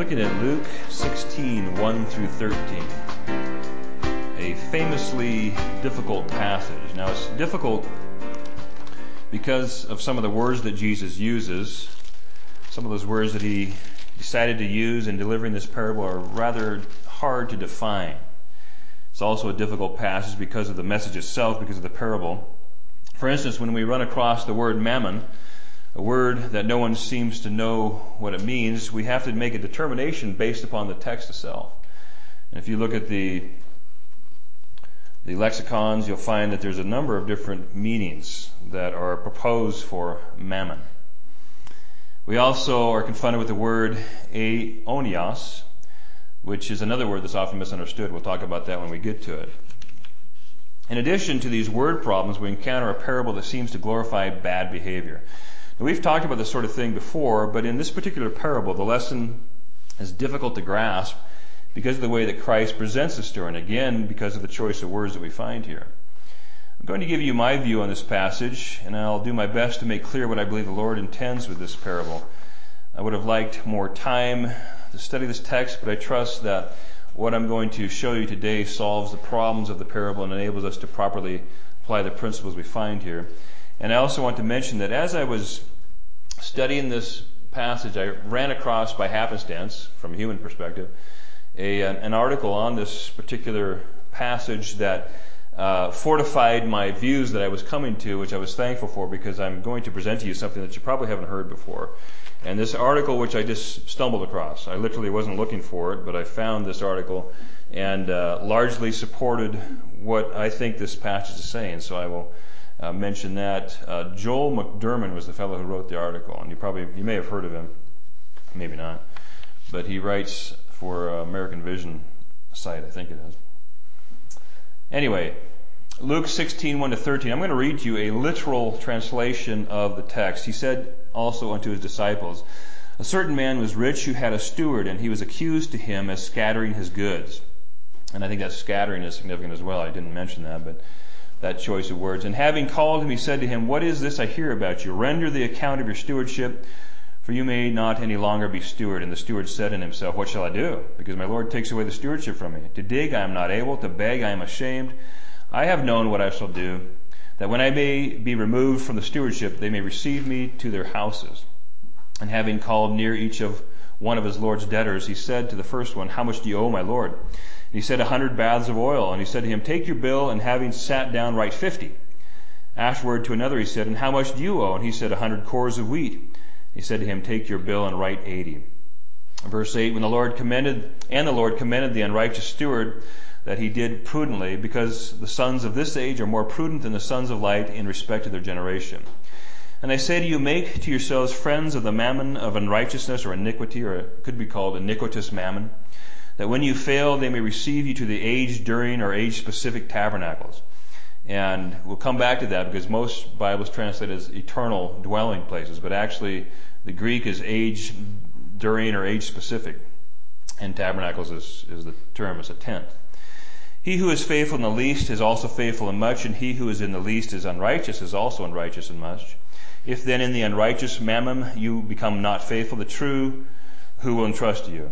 looking at Luke 16, 1 through 13. A famously difficult passage. Now, it's difficult because of some of the words that Jesus uses. Some of those words that he decided to use in delivering this parable are rather hard to define. It's also a difficult passage because of the message itself, because of the parable. For instance, when we run across the word mammon, a word that no one seems to know what it means, we have to make a determination based upon the text itself. And if you look at the lexicons, you'll find that there's a number of different meanings that are proposed for mammon. We also are confronted with the word aionios, which is another word that's often misunderstood. We'll talk about that when we get to it. In addition to these word problems, we encounter a parable that seems to glorify bad behavior. Now, we've talked about this sort of thing before, but in this particular parable, the lesson is difficult to grasp because of the way that Christ presents the story, and again, because of the choice of words that we find here. I'm going to give you my view on this passage, and I'll do my best to make clear what I believe the Lord intends with this parable. I would have liked more time to study this text, but I trust that what I'm going to show you today solves the problems of the parable and enables us to properly apply the principles we find here. And I also want to mention that as I was studying this passage, I ran across, by happenstance, from a human perspective, an article on this particular passage that fortified my views that I was coming to, which I was thankful for, because I'm going to present to you something that you probably haven't heard before. And this article, which I just stumbled across, I literally wasn't looking for it, but I found this article and largely supported what I think this passage is saying. So I will mention that. Joel McDermott was the fellow who wrote the article, and you may have heard of him, maybe not, but he writes for American Vision site, I think it is. Anyway, Luke 16, 1 to 13. I'm going to read you a literal translation of the text. He said also unto his disciples, a certain man was rich who had a steward, and he was accused to him as scattering his goods. And I think that scattering is significant as well. I didn't mention that, but that choice of words. And having called him, he said to him, what is this I hear about you? Render the account of your stewardship, for you may not any longer be steward. And the steward said in himself, what shall I do? Because my Lord takes away the stewardship from me. To dig I am not able, to beg I am ashamed. I have known what I shall do, that when I may be removed from the stewardship, they may receive me to their houses. And having called near each of one of his Lord's debtors, he said to the first one, how much do you owe, my Lord? And he said, 100 baths of oil. And he said to him, take your bill, and having sat down, write 50. Afterward to another he said, and how much do you owe? And he said, 100 cores of wheat. He said to him, take your bill and write 80. Verse 8, the Lord commended the unrighteous steward that he did prudently, because the sons of this age are more prudent than the sons of light in respect to their generation. And I say to you, make to yourselves friends of the mammon of unrighteousness or iniquity, or it could be called iniquitous mammon, that when you fail, they may receive you to the age-during or age-specific tabernacles. And we'll come back to that because most Bibles translate as eternal dwelling places, but actually the Greek is age-during or age-specific, and tabernacles is the term, it's a tent. He who is faithful in the least is also faithful in much, and he who is in the least is unrighteous is also unrighteous in much. If then in the unrighteous mammon you become not faithful, the true, who will entrust you?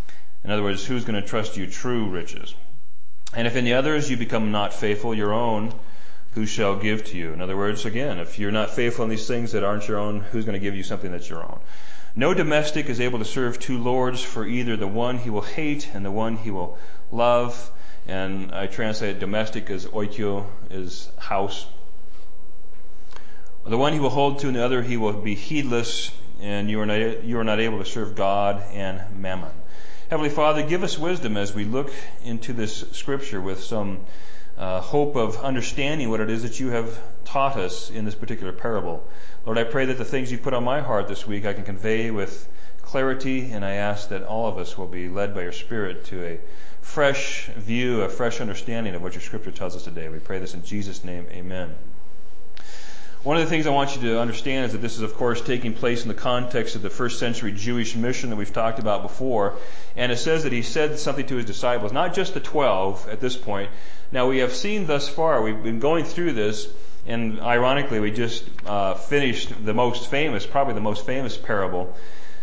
In other words, who's going to trust you true riches? And if in the others you become not faithful, your own, who shall give to you? In other words, again, if you're not faithful in these things that aren't your own, who's going to give you something that's your own? No domestic is able to serve two lords, for either the one he will hate and the one he will love. And I translate domestic as oikio, is house. The one he will hold to, and the other he will be heedless, and you are not able to serve God and mammon. Heavenly Father, give us wisdom as we look into this scripture with some hope of understanding what it is that you have taught us in this particular parable. Lord, I pray that the things you put on my heart this week I can convey with clarity, and I ask that all of us will be led by your Spirit to a fresh view, a fresh understanding of what your scripture tells us today. We pray this in Jesus' name, amen. One of the things I want you to understand is that this is, of course, taking place in the context of the first century Jewish mission that we've talked about before. And it says that he said something to his disciples, not just the 12 at this point. Now, we have seen thus far, we've been going through this, and ironically, we just finished probably the most famous parable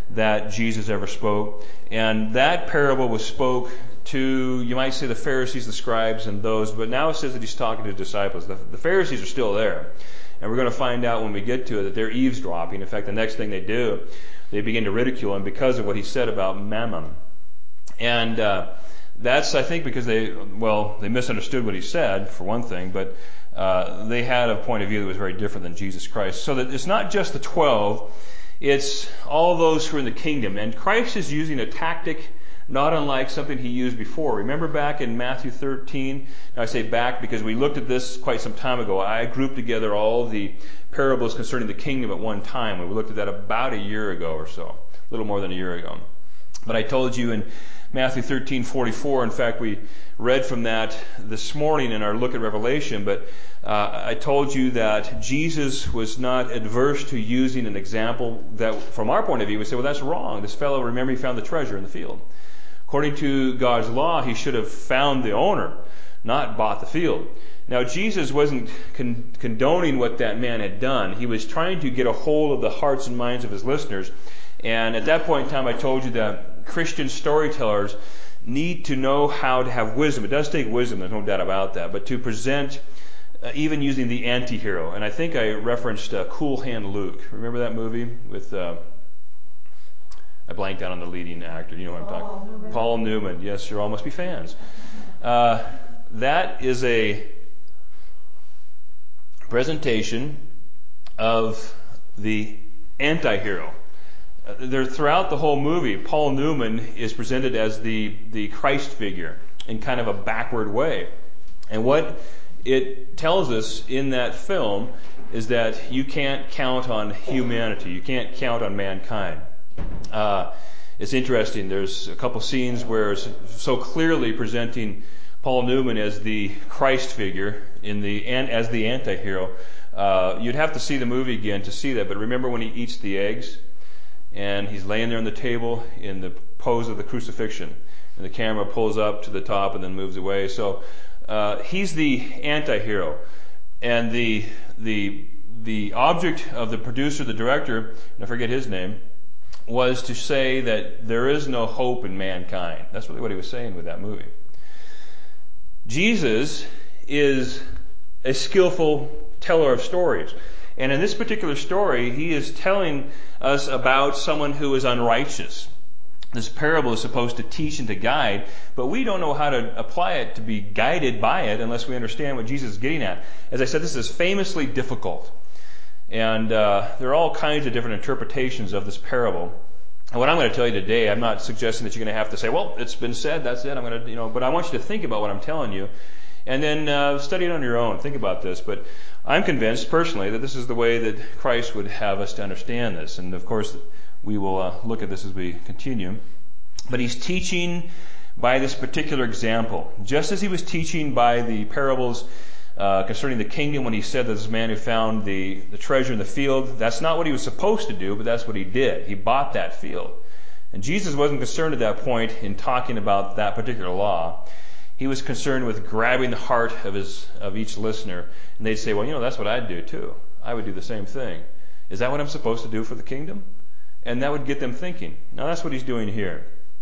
that Jesus ever spoke. And that parable was spoke to, you might say, the Pharisees, the scribes, and those. But now it says that he's talking to disciples. The Pharisees are still there. And we're going to find out when we get to it that they're eavesdropping. In fact, the next thing they do, they begin to ridicule him because of what he said about mammon. And that's, I think, because they misunderstood what he said, for one thing, but they had a point of view that was very different than Jesus Christ. So that it's not just the 12, it's all those who are in the kingdom. And Christ is using a tactic not unlike something he used before. Remember back in Matthew 13? Now I say back because we looked at this quite some time ago. I grouped together all the parables concerning the kingdom at one time. We looked at that about a year ago or so, a little more than a year ago. But I told you in Matthew 13:44, in fact, we read from that this morning in our look at Revelation, but I told you that Jesus was not adverse to using an example that, from our point of view, we say, well, that's wrong. This fellow, remember, he found the treasure in the field. According to God's law, he should have found the owner, not bought the field. Now, Jesus wasn't condoning what that man had done. He was trying to get a hold of the hearts and minds of his listeners. And at that point in time, I told you that Christian storytellers need to know how to have wisdom. It does take wisdom, there's no doubt about that. But to present, even using the anti-hero. And I think I referenced Cool Hand Luke. Remember that movie with... I blanked out on the leading actor. You know what I'm talking about. Paul Newman. Yes, you all must be fans. That is a presentation of the anti-hero. Throughout the whole movie, Paul Newman is presented as the Christ figure in kind of a backward way. And what it tells us in that film is that you can't count on humanity. You can't count on mankind. It's interesting. There's a couple scenes where it's so clearly presenting Paul Newman as the Christ figure as the anti-hero. You'd have to see the movie again to see that. But remember when he eats the eggs and he's laying there on the table in the pose of the crucifixion, and the camera pulls up to the top and then moves away. So he's the anti-hero, and the object of the producer, the director, and I forget his name, was to say that there is no hope in mankind. That's really what he was saying with that movie. Jesus is a skillful teller of stories. And in this particular story, he is telling us about someone who is unrighteous. This parable is supposed to teach and to guide, but we don't know how to apply it to be guided by it unless we understand what Jesus is getting at. As I said, this is famously difficult. And there are all kinds of different interpretations of this parable. And what I'm going to tell you today, I'm not suggesting that you're going to have to say, well, it's been said, that's it. I'm going to, but I want you to think about what I'm telling you, and then study it on your own. Think about this. But I'm convinced personally that this is the way that Christ would have us to understand this. And of course, we will look at this as we continue. But he's teaching by this particular example, just as he was teaching by the parables concerning the kingdom when he said that this man who found the treasure in the field, that's not what he was supposed to do, but that's what he did. He bought that field. And Jesus wasn't concerned at that point in talking about that particular law. He was concerned with grabbing the heart of each listener. And they'd say, well, that's what I'd do too. I would do the same thing. Is that what I'm supposed to do for the kingdom? And that would get them thinking. Now that's what he's doing here.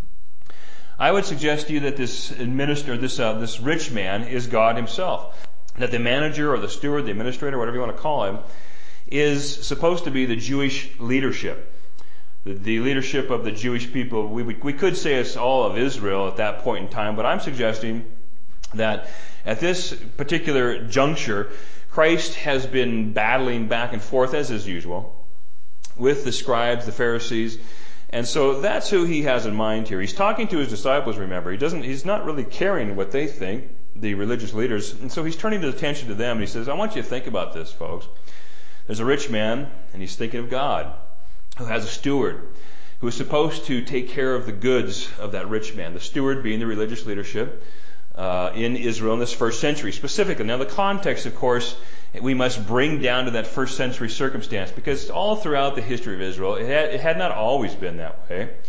I would suggest to you that this rich man is God himself. That the manager or the steward, the administrator, whatever you want to call him, is supposed to be the Jewish leadership. The leadership of the Jewish people. We could say it's all of Israel at that point in time, but I'm suggesting that at this particular juncture, Christ has been battling back and forth, as is usual, with the scribes, the Pharisees, and so that's who he has in mind here. He's talking to his disciples, remember. He's not really caring what they think, the religious leaders, and so he's turning his attention to them, and he says, I want you to think about this, folks. There's a rich man, and he's thinking of God, who has a steward, who is supposed to take care of the goods of that rich man, the steward being the religious leadership in Israel in this first century specifically. Now the context, of course, we must bring down to that first century circumstance, because all throughout the history of Israel, it had not always been that way.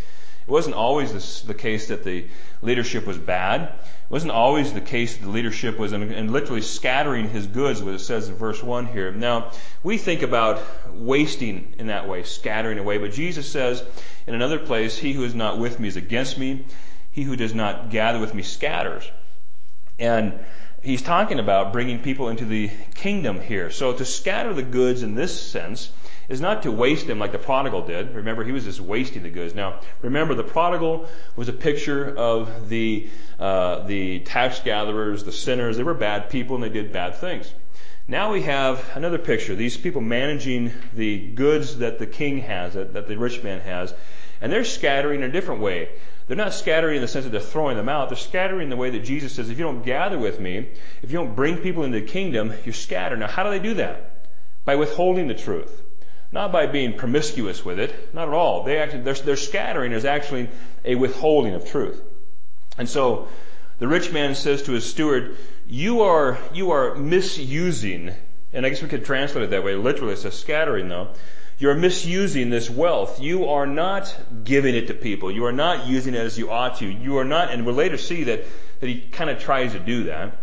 It wasn't always the case that the leadership was bad. It wasn't always the case that the leadership was and literally scattering his goods, what it says in verse 1 here. Now, we think about wasting in that way, scattering away, but Jesus says in another place, he who is not with me is against me. He who does not gather with me scatters. And he's talking about bringing people into the kingdom here. So to scatter the goods in this sense is not to waste them like the prodigal did. Remember, he was just wasting the goods. Now, remember, the prodigal was a picture of the tax gatherers, the sinners. They were bad people and they did bad things. Now we have another picture. These people managing the goods that the king has, that the rich man has, and they're scattering in a different way. They're not scattering in the sense that they're throwing them out. They're scattering in the way that Jesus says, if you don't gather with me, if you don't bring people into the kingdom, you're scattered. Now, how do they do that? By withholding the truth. Not by being promiscuous with it. Not at all. Their scattering is actually a withholding of truth. And so, the rich man says to his steward, you are misusing, and I guess we could translate it that way. Literally, it says scattering though. You're misusing this wealth. You are not giving it to people. You are not using it as you ought to. You are not, and we'll later see that he kind of tries to do that,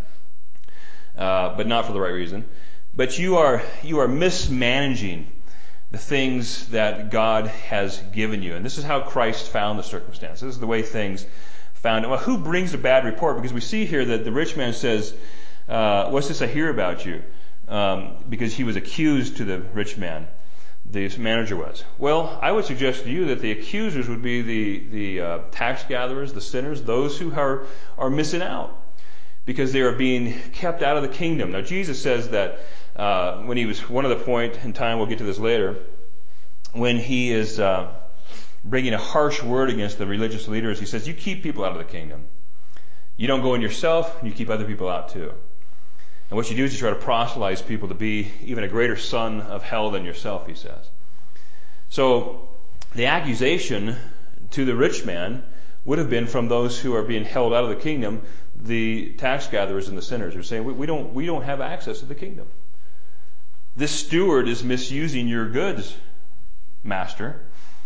but not for the right reason. But you are mismanaging the things that God has given you. And this is how Christ found the circumstance. This is the way things found. Well, who brings a bad report? Because we see here that the rich man says, what's this I hear about you? Because he was accused to the rich man. The manager was. Well, I would suggest to you that the accusers would be the tax gatherers, the sinners, those who are missing out because they are being kept out of the kingdom. Now, Jesus says that when he was one of the point in time, we'll get to this later, when he is bringing a harsh word against the religious leaders, he says, you keep people out of the kingdom. You don't go in yourself, and you keep other people out too. And what you do is you try to proselytize people to be even a greater son of hell than yourself, he says. So the accusation to the rich man would have been from those who are being held out of the kingdom, the tax gatherers and the sinners who are saying, we don't have access to the kingdom. This steward is misusing your goods, master.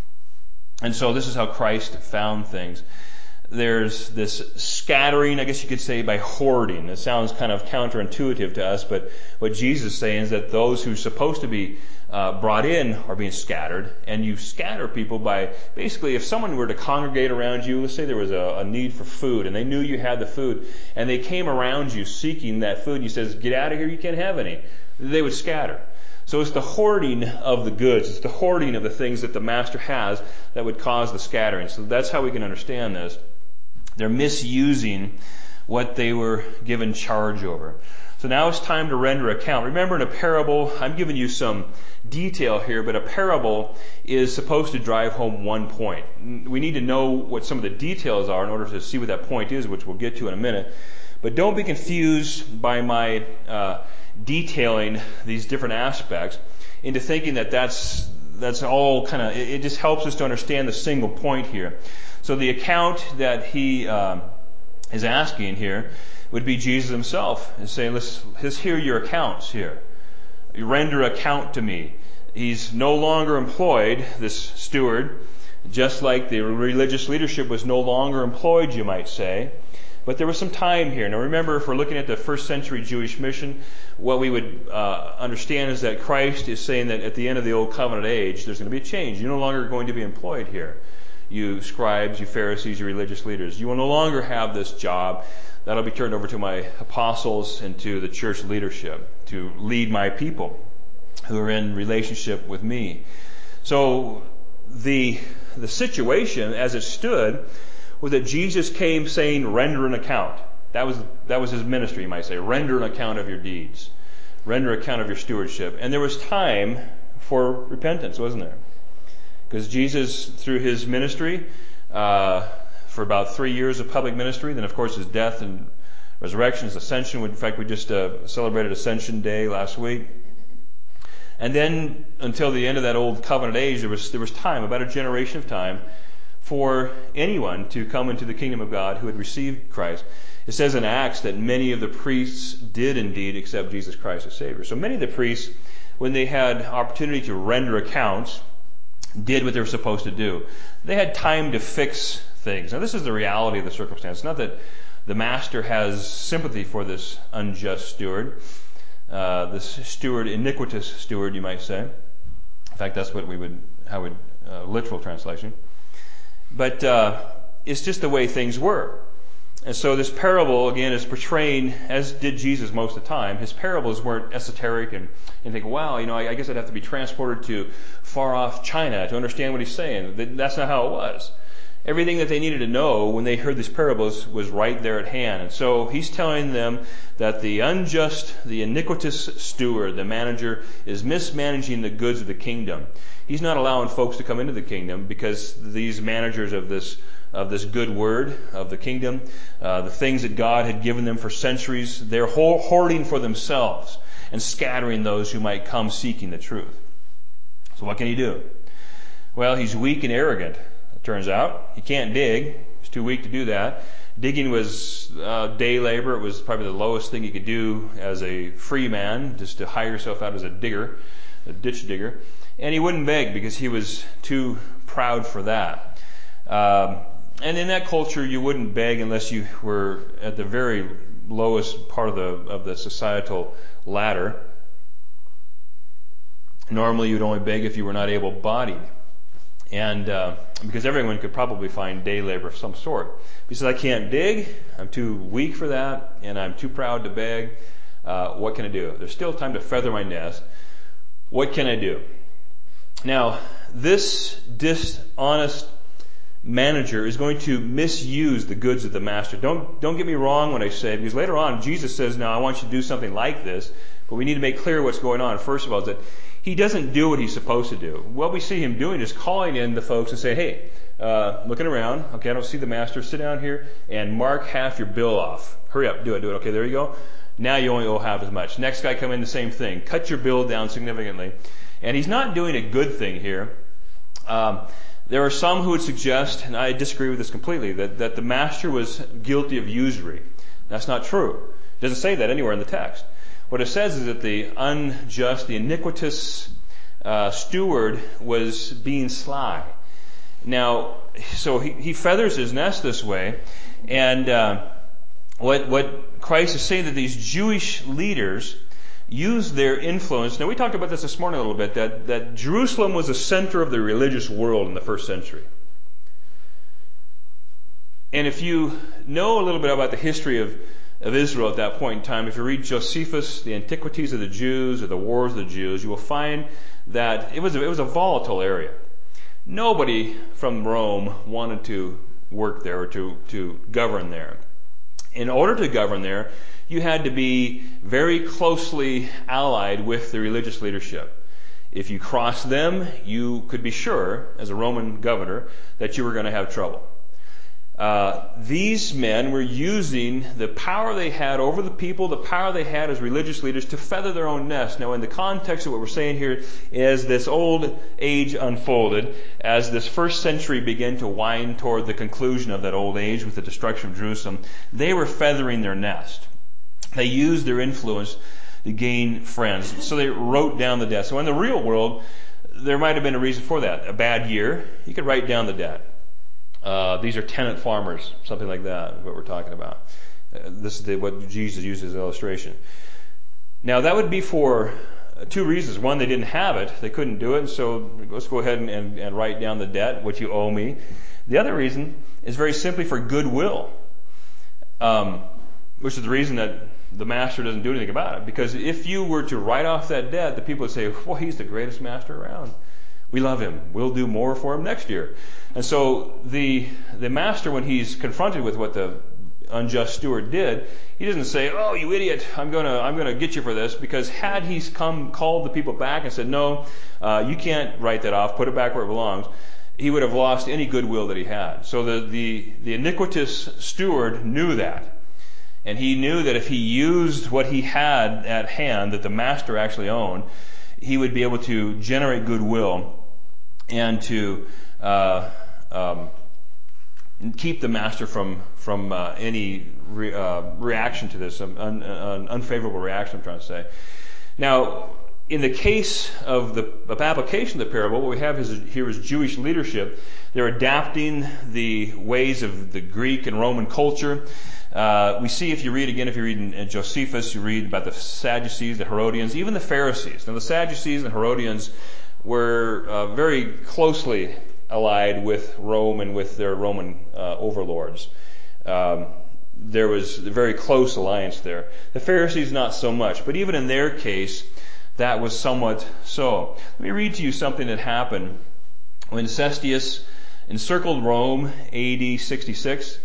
And so this is how Christ found things. There's this scattering, I guess you could say, by hoarding. It sounds kind of counterintuitive to us, but what Jesus is saying is that those who are supposed to be brought in are being scattered, and you scatter people by, basically, if someone were to congregate around you, let's say there was a need for food, and they knew you had the food, and they came around you seeking that food, and you says, get out of here, you can't have any. They would scatter. So it's the hoarding of the goods, it's the hoarding of the things that the master has that would cause the scattering. So that's how we can understand this. They're misusing what they were given charge over. So now it's time to render account. Remember, in a parable, I'm giving you some detail here, but a parable is supposed to drive home one point. We need to know what some of the details are in order to see what that point is, which we'll get to in a minute. But don't be confused by my detailing these different aspects into thinking that that's all kind of, it just helps us to understand the single point here. So the account that he is asking here would be Jesus himself and saying, let's hear your accounts here. You render account to me. He's no longer employed, this steward, just like the religious leadership was no longer employed, you might say. But there was some time here. Now remember, if we're looking at the first century Jewish mission, what we would understand is that Christ is saying that at the end of the Old Covenant age, there's going to be a change. You're no longer going to be employed here. You scribes, you Pharisees, you religious leaders. You will no longer have this job. That'll be turned over to my apostles and to the church leadership to lead my people who are in relationship with me. So the situation as it stood was that Jesus came saying, render an account. That was his ministry, you might say. Render an account of your deeds. Render account of your stewardship. And there was time for repentance, wasn't there? Because Jesus, through his ministry, for about 3 years of public ministry, then of course his death and resurrection, his ascension. In fact, we just celebrated Ascension Day last week. And then until the end of that Old Covenant age, there was time, about a generation of time, for anyone to come into the kingdom of God who had received Christ. It says in Acts that many of the priests did indeed accept Jesus Christ as Savior. So many of the priests, when they had opportunity to render accounts, did what they were supposed to do. They had time to fix things. Now, this is the reality of the circumstance. Not that the master has sympathy for this unjust steward, iniquitous steward, you might say. In fact, that's what literal translation. But it's just the way things were. And so this parable, again, is portraying, as did Jesus most of the time. His parables weren't esoteric and think, wow, I guess I'd have to be transported to far off China to understand what he's saying. That's not how it was. Everything that they needed to know when they heard these parables was right there at hand. And so he's telling them that the unjust, the iniquitous steward, the manager, is mismanaging the goods of the kingdom. He's not allowing folks to come into the kingdom because these managers of this good word of the kingdom, the things that God had given them for centuries, they're hoarding for themselves and scattering those who might come seeking the truth. So what can he do? Well, he's weak and arrogant, it turns out. He can't dig. He's too weak to do that. Digging was day labor. It was probably the lowest thing you could do as a free man, just to hire yourself out as a digger, a ditch digger. And he wouldn't beg because he was too proud for that. And in that culture, you wouldn't beg unless you were at the very lowest part of the societal ladder. Normally, you'd only beg if you were not able-bodied, and because everyone could probably find day labor of some sort. He says, "I can't dig. I'm too weak for that, and I'm too proud to beg. What can I do? There's still time to feather my nest. What can I do?" Now, this dishonest manager is going to misuse the goods of the master. Don't get me wrong when I say, because later on Jesus says, now I want you to do something like this, but we need to make clear what's going on. First of all, is that he doesn't do what he's supposed to do. What we see him doing is calling in the folks and say, hey, looking around, okay, I don't see the master, sit down here and mark half your bill off. Hurry up, do it. Okay, there you go. Now you only owe half as much. Next guy come in, the same thing. Cut your bill down significantly. And he's not doing a good thing here. There are some who would suggest, and I disagree with this completely, that the master was guilty of usury. That's not true. It doesn't say that anywhere in the text. What it says is that the unjust, the iniquitous steward was being sly. Now, so he feathers his nest this way, and what Christ is saying, that these Jewish leaders use their influence. Now, we talked about this morning a little bit, that Jerusalem was the center of the religious world in the first century. And if you know a little bit about the history of Israel at that point in time, if you read Josephus, the Antiquities of the Jews, or the Wars of the Jews, you will find that it was a volatile area. Nobody from Rome wanted to work there or to govern there. In order to govern there, you had to be very closely allied with the religious leadership. If you crossed them, you could be sure, as a Roman governor, that you were going to have trouble. These men were using the power they had over the people, the power they had as religious leaders, to feather their own nest. Now, in the context of what we're saying here, as this old age unfolded, as this first century began to wind toward the conclusion of that old age with the destruction of Jerusalem, they were feathering their nest. They used their influence to gain friends. So they wrote down the debt. So in the real world, there might have been a reason for that. A bad year, you could write down the debt. These are tenant farmers, something like that, what we're talking about. This is what Jesus uses as an illustration. Now, that would be for two reasons. One, they didn't have it. They couldn't do it. And so let's go ahead and write down the debt, what you owe me. The other reason is very simply for goodwill, which is the reason that the master doesn't do anything about it. Because if you were to write off that debt, the people would say, well, he's the greatest master around. We love him. We'll do more for him next year. And so the master, when he's confronted with what the unjust steward did, he doesn't say, oh, you idiot, I'm gonna get you for this. Because had he called the people back and said, no, you can't write that off, put it back where it belongs, he would have lost any goodwill that he had. So the iniquitous steward knew that. And he knew that if he used what he had at hand, that the master actually owned, he would be able to generate goodwill and to keep the master from any reaction to this, an unfavorable reaction, I'm trying to say. Now, in the case of application of the parable, what we have here is Jewish leadership. They're adapting the ways of the Greek and Roman culture. We see, if you read in Josephus, you read about the Sadducees, the Herodians, even the Pharisees. Now, the Sadducees and Herodians were very closely allied with Rome and with their Roman overlords. There was a very close alliance there. The Pharisees, not so much. But even in their case, that was somewhat so. Let me read to you something that happened when Cestius encircled Rome AD 66.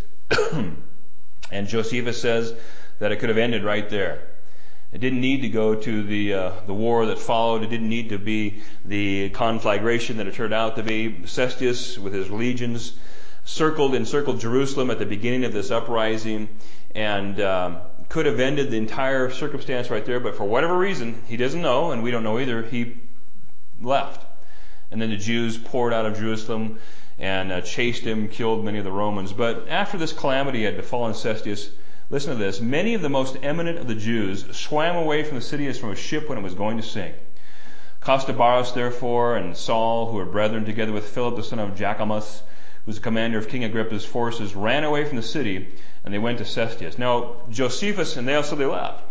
And Josephus says that it could have ended right there. It didn't need to go to the war that followed. It didn't need to be the conflagration that it turned out to be. Cestius, with his legions, encircled Jerusalem at the beginning of this uprising, and could have ended the entire circumstance right there. But for whatever reason, he doesn't know, and we don't know either, he left. And then the Jews poured out of Jerusalem and chased him, killed many of the Romans. But after this calamity had befallen Cestius, listen to this, many of the most eminent of the Jews swam away from the city as from a ship when it was going to sink. Costobarus, therefore, and Saul, who were brethren, together with Philip the son of Jacomus, who was the commander of King Agrippa's forces, ran away from the city, and they went to Cestius. Now, Josephus, and they left.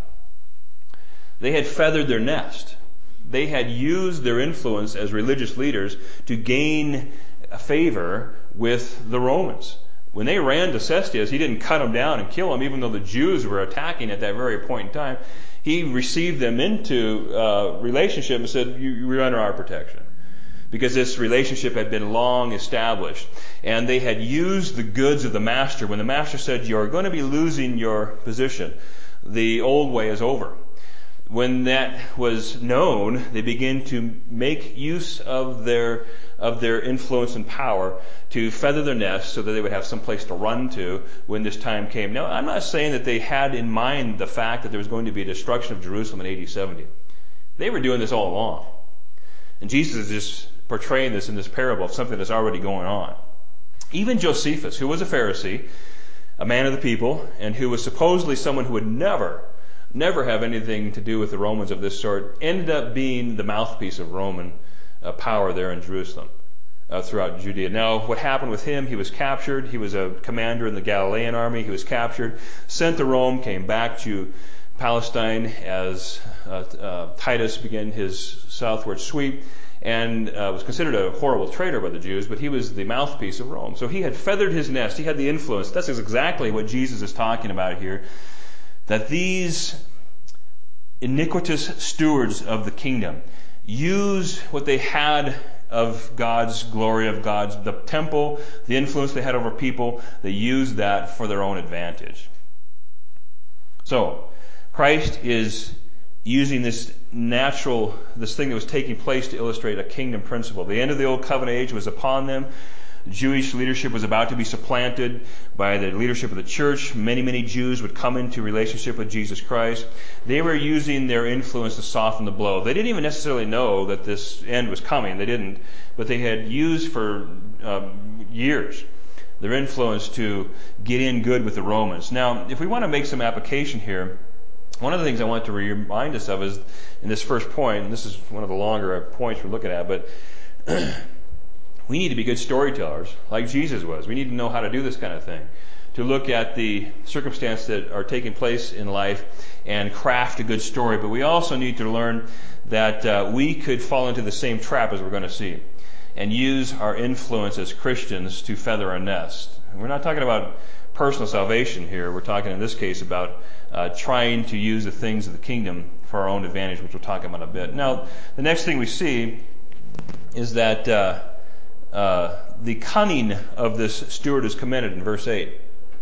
They had feathered their nest. They had used their influence as religious leaders to gain a favor with the Romans. When they ran to Cestius, he didn't cut them down and kill them, even though the Jews were attacking at that very point in time. He received them into relationship and said, you're under our protection. Because this relationship had been long established. And they had used the goods of the master. When the master said, you're going to be losing your position, the old way is over. When that was known, they began to make use of their influence and power to feather their nest so that they would have some place to run to when this time came. Now, I'm not saying that they had in mind the fact that there was going to be a destruction of Jerusalem in AD 70. They were doing this all along. And Jesus is just portraying this in this parable of something that's already going on. Even Josephus, who was a Pharisee, a man of the people, and who was supposedly someone who would never have anything to do with the Romans of this sort, ended up being the mouthpiece of Roman power there in Jerusalem, throughout Judea. Now, what happened with him, he was captured. He was a commander in the Galilean army. He was captured, sent to Rome, came back to Palestine as Titus began his southward sweep, and was considered a horrible traitor by the Jews, but he was the mouthpiece of Rome. So he had feathered his nest. He had the influence. That's exactly what Jesus is talking about here, that these iniquitous stewards of the kingdom use what they had of God's glory, the temple, the influence they had over people, they used that for their own advantage. So, Christ is using this thing that was taking place to illustrate a kingdom principle. The end of the old covenant age was upon them. Jewish leadership was about to be supplanted by the leadership of the church. Many Jews would come into relationship with Jesus Christ. They were using their influence to soften the blow. They didn't even necessarily know that this end was coming. They didn't. But they had used for years their influence to get in good with the Romans. Now, if we want to make some application here, one of the things I want to remind us of is in this first point, and this is one of the longer points we're looking at, but we need to be good storytellers like Jesus was. We need to know how to do this kind of thing, to look at the circumstances that are taking place in life and craft a good story. But we also need to learn that we could fall into the same trap as we're going to see and use our influence as Christians to feather our nest. We're not talking about personal salvation here. We're talking in this case about trying to use the things of the kingdom for our own advantage, which we'll talk about in a bit. Now, the next thing we see is that the cunning of this steward is commended in verse 8.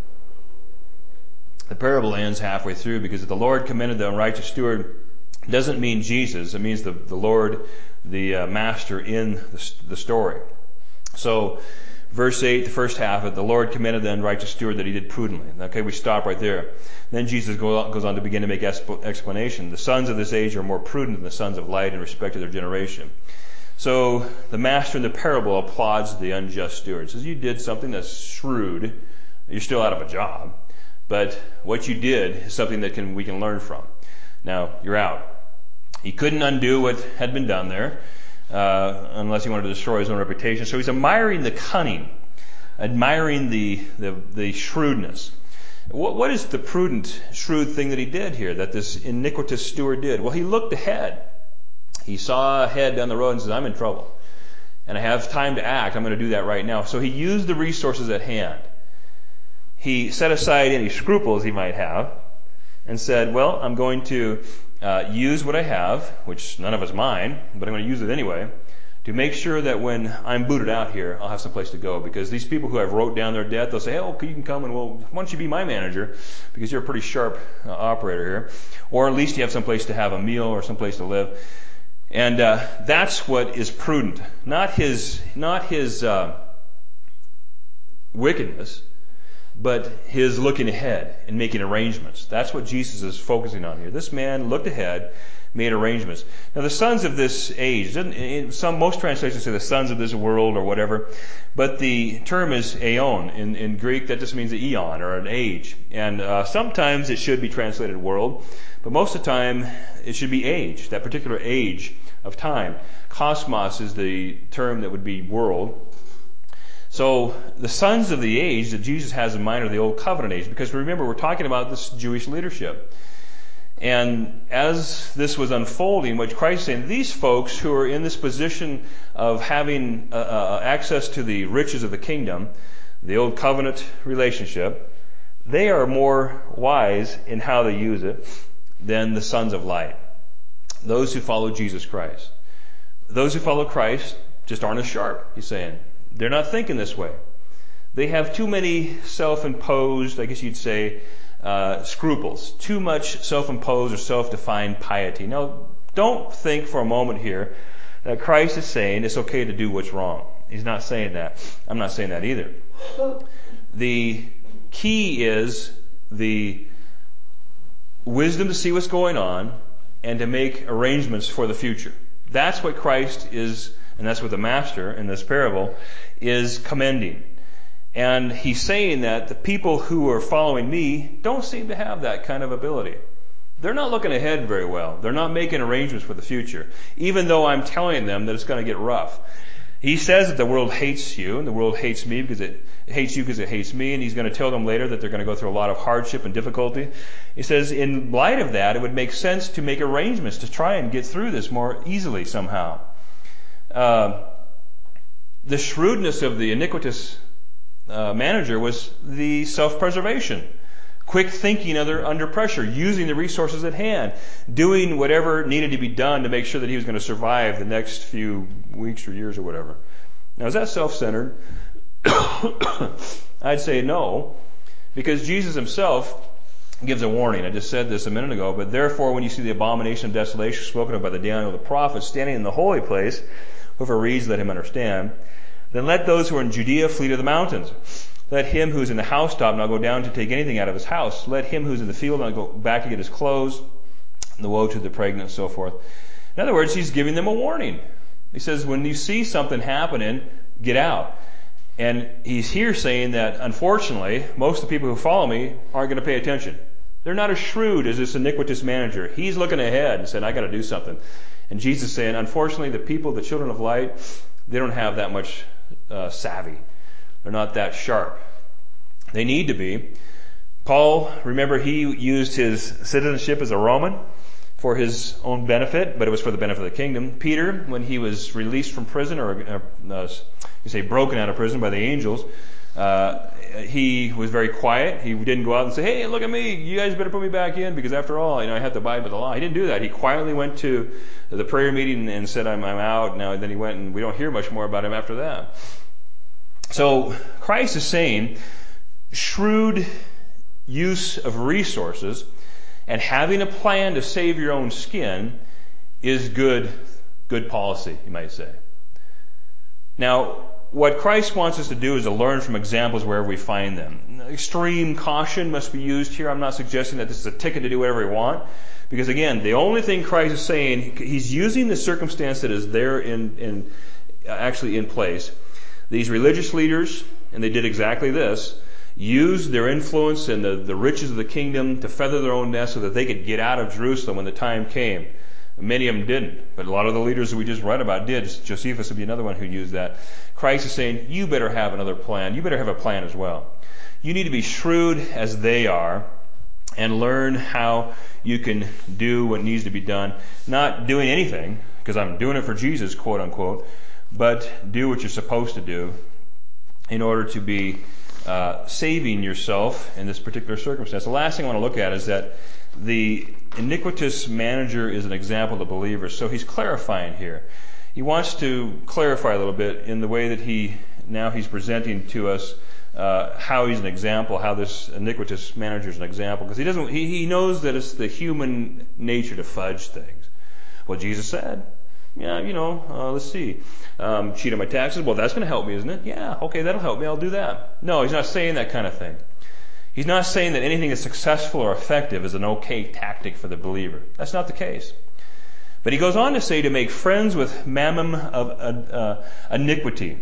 The parable ends halfway through because the Lord commended the unrighteous steward doesn't mean Jesus. It means the Lord, the master in the story. So, verse 8, the first half of it, the Lord commended the unrighteous steward that he did prudently. Okay, we stop right there. Then Jesus goes on to begin to make explanation. The sons of this age are more prudent than the sons of light in respect to their generation. So the master in the parable applauds the unjust steward. Says, you did something that's shrewd. You're still out of a job. But what you did is something that we can learn from. Now, you're out. He couldn't undo what had been done there, unless he wanted to destroy his own reputation. So he's admiring the cunning, admiring the shrewdness. What is the prudent, shrewd thing that he did here, that this iniquitous steward did? Well, he looked ahead. He saw ahead down the road and said, I'm in trouble. And I have time to act. I'm going to do that right now. So he used the resources at hand. He set aside any scruples he might have and said, well, I'm going to use what I have, which none of us mind, but I'm going to use it anyway, to make sure that when I'm booted out here, I'll have some place to go. Because these people who have wrote down their debt, they'll say, oh, you can come and why don't you be my manager? Because you're a pretty sharp operator here. Or at least you have some place to have a meal or some place to live. And that's what is prudent. Not his wickedness, but his looking ahead and making arrangements. That's what Jesus is focusing on here. This man looked ahead, made arrangements. Now the sons of this age, most translations say the sons of this world or whatever, but the term is aeon. In Greek that just means an eon or an age. And sometimes it should be translated world, but most of the time it should be age, that particular age of time. Cosmos is the term that would be world. So the sons of the age that Jesus has in mind are the Old Covenant age, because remember, we're talking about this Jewish leadership. And as this was unfolding, what Christ is saying, these folks who are in this position of having access to the riches of the kingdom, the Old Covenant relationship, they are more wise in how they use it than the sons of light, those who follow Jesus Christ. Those who follow Christ just aren't as sharp, he's saying. They're not thinking this way. They have too many self-imposed, I guess you'd say, scruples. Too much self-imposed or self-defined piety. Now, don't think for a moment here that Christ is saying it's okay to do what's wrong. He's not saying that. I'm not saying that either. The key is the wisdom to see what's going on and to make arrangements for the future. That's what Christ is, and that's what the master in this parable is commending. And he's saying that the people who are following me don't seem to have that kind of ability. They're not looking ahead very well. They're not making arrangements for the future, even though I'm telling them that it's going to get rough. He says that the world hates you, and the world hates me because it hates you because it hates me, and he's going to tell them later that they're going to go through a lot of hardship and difficulty. He says in light of that, it would make sense to make arrangements to try and get through this more easily somehow. The shrewdness of the iniquitous manager was the self-preservation. Quick thinking under pressure, using the resources at hand, doing whatever needed to be done to make sure that he was going to survive the next few weeks or years or whatever. Now, is that self-centered? I'd say no, because Jesus himself gives a warning. I just said this a minute ago, but therefore when you see the abomination of desolation spoken of by the Daniel the prophet standing in the holy place, whoever reads, let him understand, then let those who are in Judea flee to the mountains. Let him who is in the housetop not go down to take anything out of his house. Let him who is in the field not go back to get his clothes. The woe to the pregnant, and so forth. In other words, he's giving them a warning. He says, when you see something happening, get out. And he's here saying that, unfortunately, most of the people who follow me aren't going to pay attention. They're not as shrewd as this iniquitous manager. He's looking ahead and saying, I got to do something. And Jesus is saying, unfortunately, the people, the children of light, they don't have that much savvy. They're not that sharp. They need to be. Paul, remember, he used his citizenship as a Roman for his own benefit, but it was for the benefit of the kingdom. Peter, when he was released from prison, or broken out of prison by the angels, he was very quiet. He didn't go out and say, hey, look at me, you guys better put me back in, because after all, I have to abide by the law. He didn't do that. He quietly went to the prayer meeting and said, I'm out. Now, then he went, and we don't hear much more about him after that. So Christ is saying shrewd use of resources and having a plan to save your own skin is good policy, you might say. Now, what Christ wants us to do is to learn from examples wherever we find them. Extreme caution must be used here. I'm not suggesting that this is a ticket to do whatever we want. Because again, the only thing Christ is saying, he's using the circumstance that is there actually in place. These religious leaders, and they did exactly this, used their influence and the riches of the kingdom to feather their own nest so that they could get out of Jerusalem when the time came. Many of them didn't, but a lot of the leaders that we just read about did. Josephus would be another one who used that. Christ is saying, you better have another plan. You better have a plan as well. You need to be shrewd as they are and learn how you can do what needs to be done. Not doing anything, because I'm doing it for Jesus, quote unquote, but do what you're supposed to do in order to be saving yourself in this particular circumstance. The last thing I want to look at is that the iniquitous manager is an example of the believer. So he's clarifying here. He wants to clarify a little bit in the way that he's presenting to us how he's an example, how this iniquitous manager is an example, because he knows that it's the human nature to fudge things. Well, Jesus said, let's see, cheat on my taxes. Well, that's going to help me, isn't it? Yeah, okay, that'll help me. I'll do that. No, he's not saying that kind of thing. He's not saying that anything that's successful or effective is an okay tactic for the believer. That's not the case. But he goes on to say to make friends with mammon of iniquity.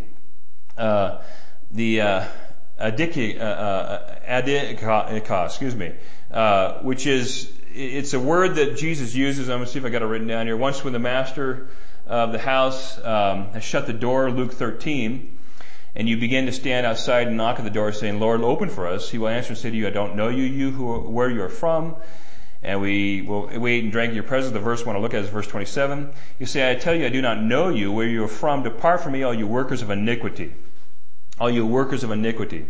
Which is, it's a word that Jesus uses. I'm going to see if I got it written down here. Once when the master of the house has shut the door, Luke 13, and you begin to stand outside and knock at the door saying, Lord, open for us, he will answer and say to you, I don't know you where you are from. And we ate and drank in your presence. The verse I want to look at is verse 27. You say, I tell you, I do not know you, where you are from. Depart from me, all you workers of iniquity. All you workers of iniquity.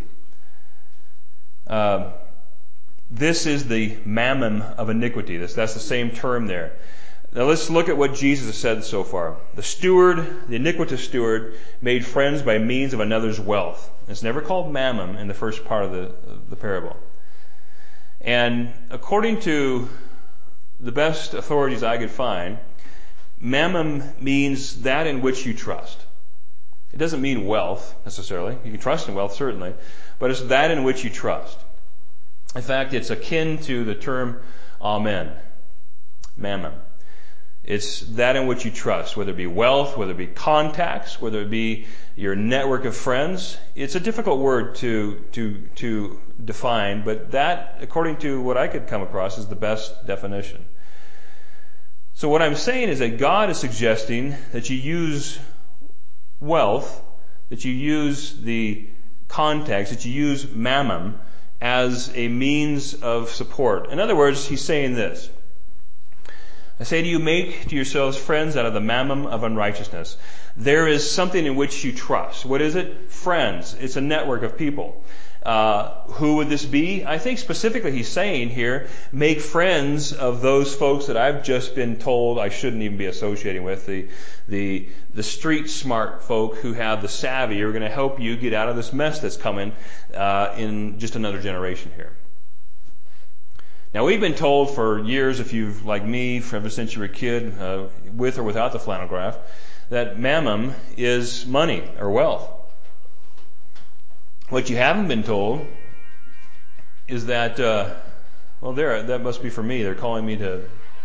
This is the mammon of iniquity. That's the same term there. Now let's look at what Jesus has said so far. The iniquitous steward, made friends by means of another's wealth. It's never called mammon in the first part of the parable. And according to the best authorities I could find, mammon means that in which you trust. It doesn't mean wealth necessarily. You can trust in wealth certainly, but it's that in which you trust. In fact, it's akin to the term amen, mammon. It's that in which you trust, whether it be wealth, whether it be contacts, whether it be your network of friends. It's a difficult word to define, but that, according to what I could come across, is the best definition. So what I'm saying is that God is suggesting that you use wealth, that you use the contacts, that you use mammon as a means of support. In other words, he's saying this. I say to you, make to yourselves friends out of the mammon of unrighteousness. There is something in which you trust. What is it? Friends. It's a network of people. Who would this be? I think specifically he's saying here, make friends of those folks that I've just been told I shouldn't even be associating with. The street smart folk who have the savvy are going to help you get out of this mess that's coming in just another generation here. Now, we've been told for years, if you've, like me, ever since you were a kid, with or without the flannel graph, that mammon is money or wealth. What you haven't been told is that, that must be for me. They're calling me to...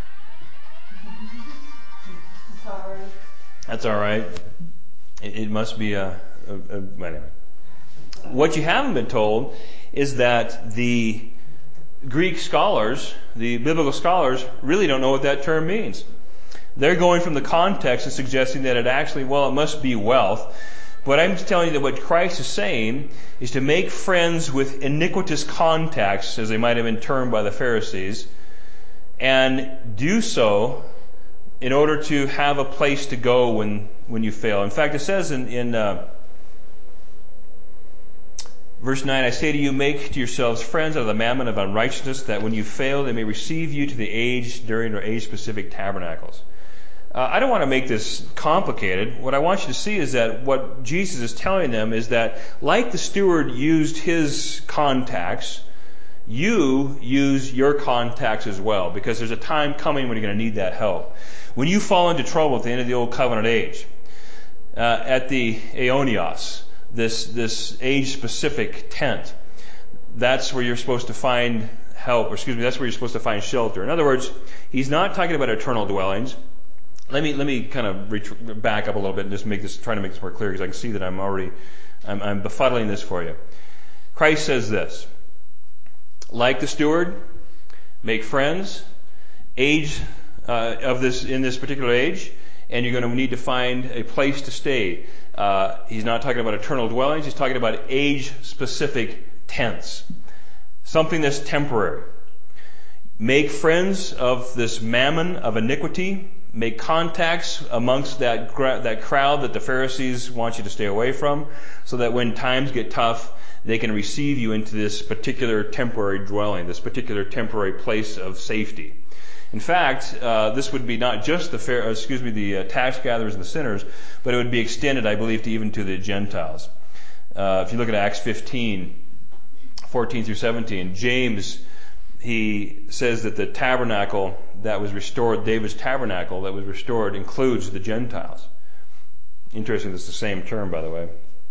Sorry. That's all right. It must be anyway. What you haven't been told is that the Greek scholars, the biblical scholars, really don't know what that term means. They're going from the context and suggesting that it must be wealth. But I'm telling you that what Christ is saying is to make friends with iniquitous contacts, as they might have been termed by the Pharisees, and do so in order to have a place to go when you fail. In fact, it says in verse 9, I say to you, make to yourselves friends out of the mammon of unrighteousness, that when you fail, they may receive you to the age during their age-specific tabernacles. I don't want to make this complicated. What I want you to see is that what Jesus is telling them is that, like the steward used his contacts, you use your contacts as well, because there's a time coming when you're going to need that help. When you fall into trouble at the end of the Old Covenant age, at the Aeonios, this age-specific tent, that's where you're supposed to find help, that's where you're supposed to find shelter. In other words, he's not talking about eternal dwellings. Let me kind of back up a little bit and just try to make this more clear, because I can see that I'm befuddling this for you. Christ says this: like the steward, make friends, age of this in this particular age, and you're going to need to find a place to stay. He's not talking about eternal dwellings. He's talking about age-specific tents, something that's temporary. Make friends of this mammon of iniquity. Make contacts amongst that crowd that the Pharisees want you to stay away from, so that when times get tough, they can receive you into this particular temporary dwelling, this particular temporary place of safety. In fact, this would be not just the tax gatherers and the sinners, but it would be extended, I believe, to even to the Gentiles. If you look at Acts 15, 14 through 17, James, he says that the tabernacle that was restored, David's tabernacle that was restored, includes the Gentiles. Interesting, that's the same term, by the way.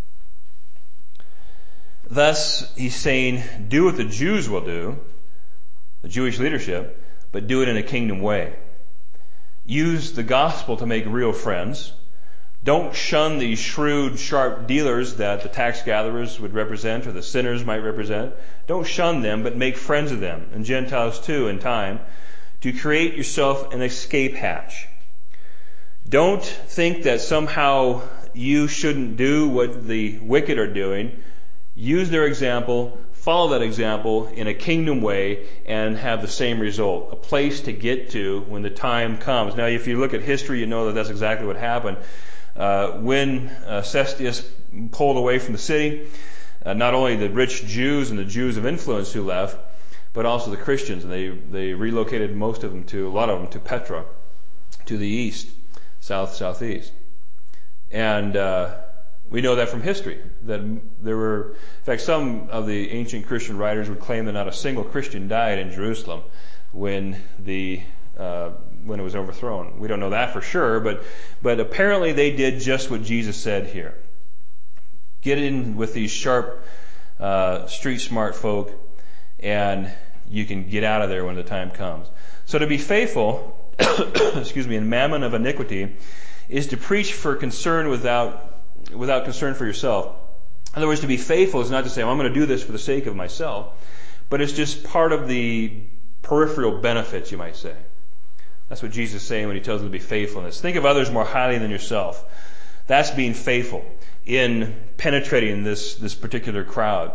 Thus, he's saying, do what the Jews will do, the Jewish leadership, but do it in a kingdom way. Use the gospel to make real friends. Don't shun these shrewd, sharp dealers that the tax gatherers would represent or the sinners might represent. Don't shun them, but make friends of them, and Gentiles too in time, to create yourself an escape hatch. Don't think that somehow you shouldn't do what the wicked are doing. Use their example, follow that example in a kingdom way, and have the same result, a place to get to when the time comes. Now, if you look at history, you know that that's exactly what happened. When Cestius pulled away from the city, not only the rich Jews and the Jews of influence who left, but also the Christians, and they relocated a lot of them to Petra, to the east, southeast. And we know that from history, that there were, in fact, some of the ancient Christian writers would claim that not a single Christian died in Jerusalem when it was overthrown. We don't know that for sure, but apparently they did just what Jesus said here. Get in with these sharp, street smart folk, and you can get out of there when the time comes. So to be faithful, in mammon of iniquity, is to preach for concern without concern for yourself. In other words, to be faithful is not to say, well, I'm going to do this for the sake of myself, but it's just part of the peripheral benefits, you might say. That's what Jesus is saying when he tells them to be faithful in this. Think of others more highly than yourself. That's being faithful in penetrating this particular crowd.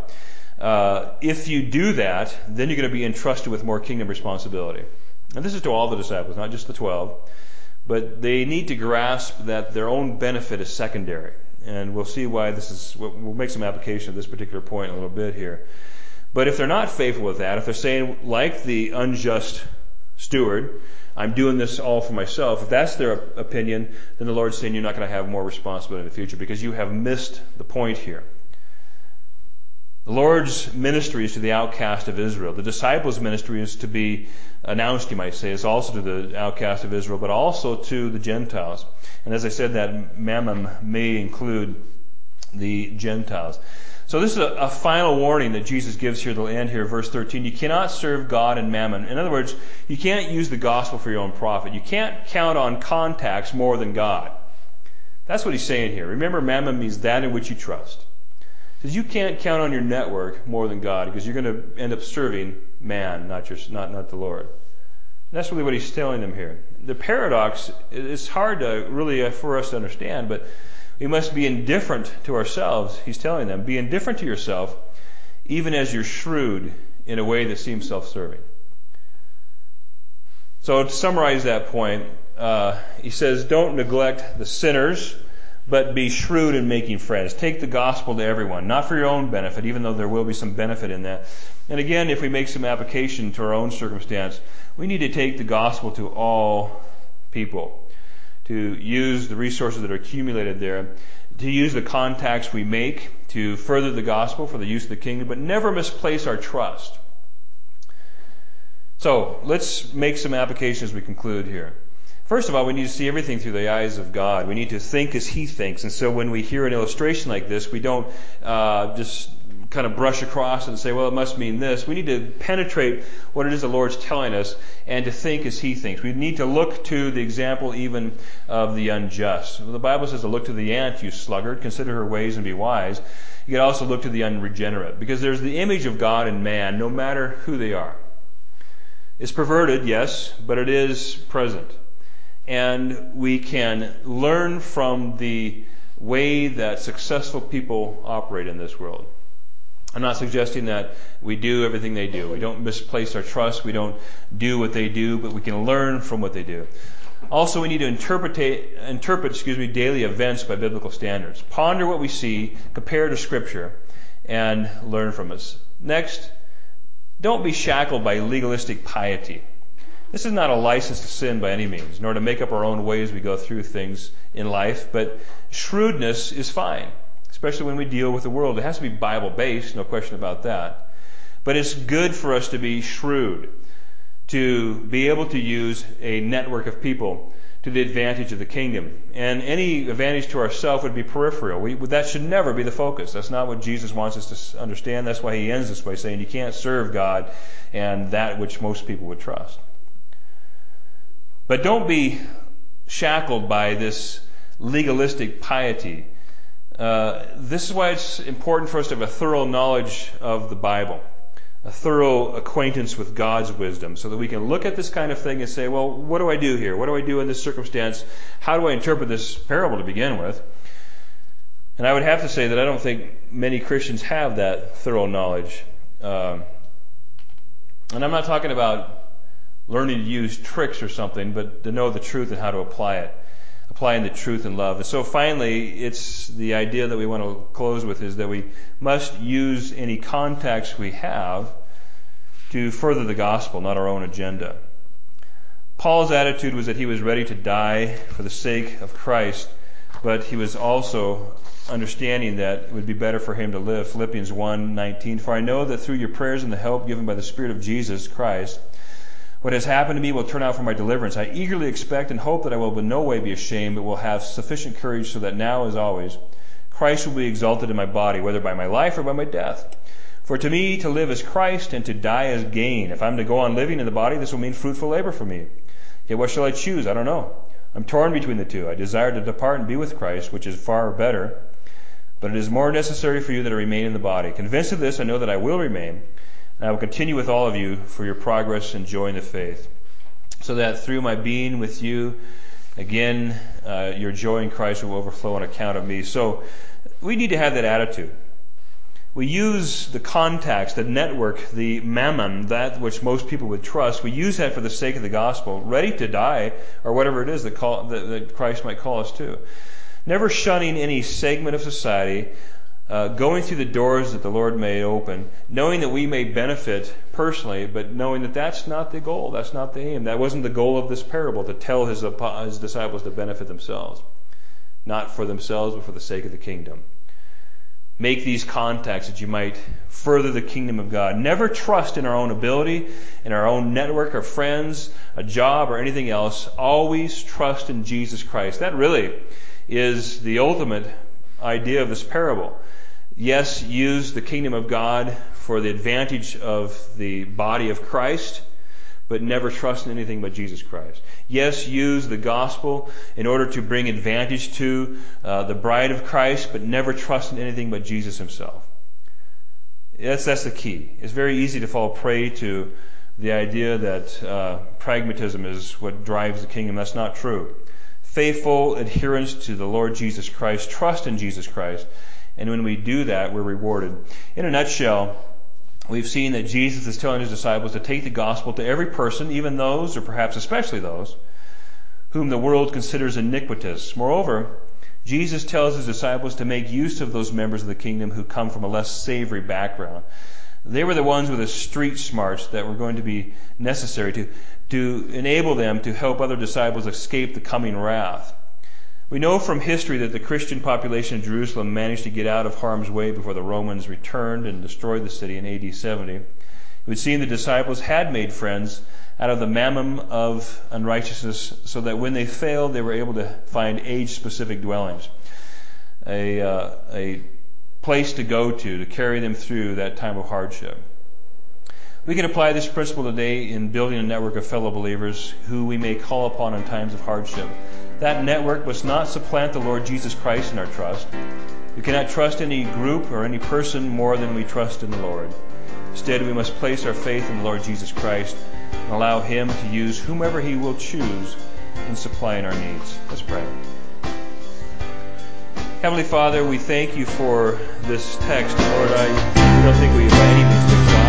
If you do that, then you're going to be entrusted with more kingdom responsibility. And this is to all the disciples, not just the 12. But they need to grasp that their own benefit is secondary. And we'll see why we'll make some application of this particular point in a little bit here. But if they're not faithful with that, if they're saying, like the unjust steward, I'm doing this all for myself, if that's their opinion, then the Lord's saying you're not going to have more responsibility in the future because you have missed the point here. The Lord's ministry is to the outcast of Israel. The disciples' ministry is to be announced, you might say, is also to the outcast of Israel, but also to the Gentiles. And as I said, that mammon may include the Gentiles. So this is a final warning that Jesus gives here. They'll end here, verse 13. You cannot serve God and mammon. In other words, you can't use the gospel for your own profit. You can't count on contacts more than God. That's what he's saying here. Remember, mammon means that in which you trust. He says you can't count on your network more than God because you're going to end up serving man, not the Lord. And that's really what he's telling them here. The paradox is hard to really for us to understand, but we must be indifferent to ourselves, he's telling them. Be indifferent to yourself, even as you're shrewd in a way that seems self-serving. So to summarize that point, he says, don't neglect the sinners, but be shrewd in making friends. Take the gospel to everyone, not for your own benefit, even though there will be some benefit in that. And again, if we make some application to our own circumstance, we need to take the gospel to all people, to use the resources that are accumulated there, to use the contacts we make to further the gospel for the use of the kingdom, but never misplace our trust. So let's make some applications as we conclude here. First of all, we need to see everything through the eyes of God. We need to think as He thinks. And so when we hear an illustration like this, we don't just kind of brush across and say, well, it must mean this. We need to penetrate what it is the Lord's telling us and to think as He thinks. We need to look to the example even of the unjust. The Bible says to look to the ant, you sluggard, consider her ways and be wise. You can also look to the unregenerate because there's the image of God in man no matter who they are. It's perverted, yes, but it is present. And we can learn from the way that successful people operate in this world. I'm not suggesting that we do everything they do. We don't misplace our trust. We don't do what they do, but we can learn from what they do. Also, we need to interpret daily events by biblical standards. Ponder what we see, compare to Scripture, and learn from us. Next, don't be shackled by legalistic piety. This is not a license to sin by any means, nor to make up our own ways we go through things in life, but shrewdness is fine, especially when we deal with the world. It has to be Bible-based, no question about that. But it's good for us to be shrewd, to be able to use a network of people to the advantage of the kingdom. And any advantage to ourselves would be peripheral. That should never be the focus. That's not what Jesus wants us to understand. That's why he ends this by saying you can't serve God and that which most people would trust. But don't be shackled by this legalistic piety. This is why it's important for us to have a thorough knowledge of the Bible, a thorough acquaintance with God's wisdom, so that we can look at this kind of thing and say, well, what do I do here? What do I do in this circumstance? How do I interpret this parable to begin with? And I would have to say that I don't think many Christians have that thorough knowledge. And I'm not talking about learning to use tricks or something, but to know the truth and how to apply it. Applying the truth in love. And so finally, it's the idea that we want to close with is that we must use any contacts we have to further the gospel, not our own agenda. Paul's attitude was that he was ready to die for the sake of Christ, but he was also understanding that it would be better for him to live. Philippians 1:19, for I know that through your prayers and the help given by the Spirit of Jesus Christ, what has happened to me will turn out for my deliverance. I eagerly expect and hope that I will in no way be ashamed, but will have sufficient courage so that now, as always, Christ will be exalted in my body, whether by my life or by my death. For to me, to live is Christ, and to die is gain. If I'm to go on living in the body, this will mean fruitful labor for me. Yet what shall I choose? I don't know. I'm torn between the two. I desire to depart and be with Christ, which is far better. But it is more necessary for you that I remain in the body. Convinced of this, I know that I will remain, and I will continue with all of you for your progress and joy in the faith, so that through my being with you, again, your joy in Christ will overflow on account of me. So we need to have that attitude. We use the contacts, the network, the mammon, that which most people would trust. We use that for the sake of the gospel, ready to die, or whatever it is that Christ might call us to. Never shunning any segment of society, going through the doors that the Lord may open, knowing that we may benefit personally, but knowing that that's not the goal, that's not the aim. That wasn't the goal of this parable, to tell his disciples to benefit themselves. Not for themselves, but for the sake of the kingdom. Make these contacts that you might further the kingdom of God. Never trust in our own ability, in our own network of friends, a job, or anything else. Always trust in Jesus Christ. That really is the ultimate idea of this parable. Yes, use the kingdom of God for the advantage of the body of Christ, but never trust in anything but Jesus Christ. Yes, use the gospel in order to bring advantage to the bride of Christ, but never trust in anything but Jesus himself. That's the key. It's very easy to fall prey to the idea that pragmatism is what drives the kingdom. That's not true. Faithful adherence to the Lord Jesus Christ, trust in Jesus Christ, and when we do that, we're rewarded. In a nutshell, we've seen that Jesus is telling his disciples to take the gospel to every person, even those, or perhaps especially those, whom the world considers iniquitous. Moreover, Jesus tells his disciples to make use of those members of the kingdom who come from a less savory background. They were the ones with the street smarts that were going to be necessary to enable them to help other disciples escape the coming wrath. We know from history that the Christian population of Jerusalem managed to get out of harm's way before the Romans returned and destroyed the city in AD 70. It would seem the disciples had made friends out of the mammon of unrighteousness, so that when they failed, they were able to find age-specific dwellings, a place to go to carry them through that time of hardship. We can apply this principle today in building a network of fellow believers who we may call upon in times of hardship. That network must not supplant the Lord Jesus Christ in our trust. We cannot trust any group or any person more than we trust in the Lord. Instead, we must place our faith in the Lord Jesus Christ and allow Him to use whomever He will choose in supplying our needs. Let's pray. Heavenly Father, we thank You for this text. Lord, we don't think we by any means exhaust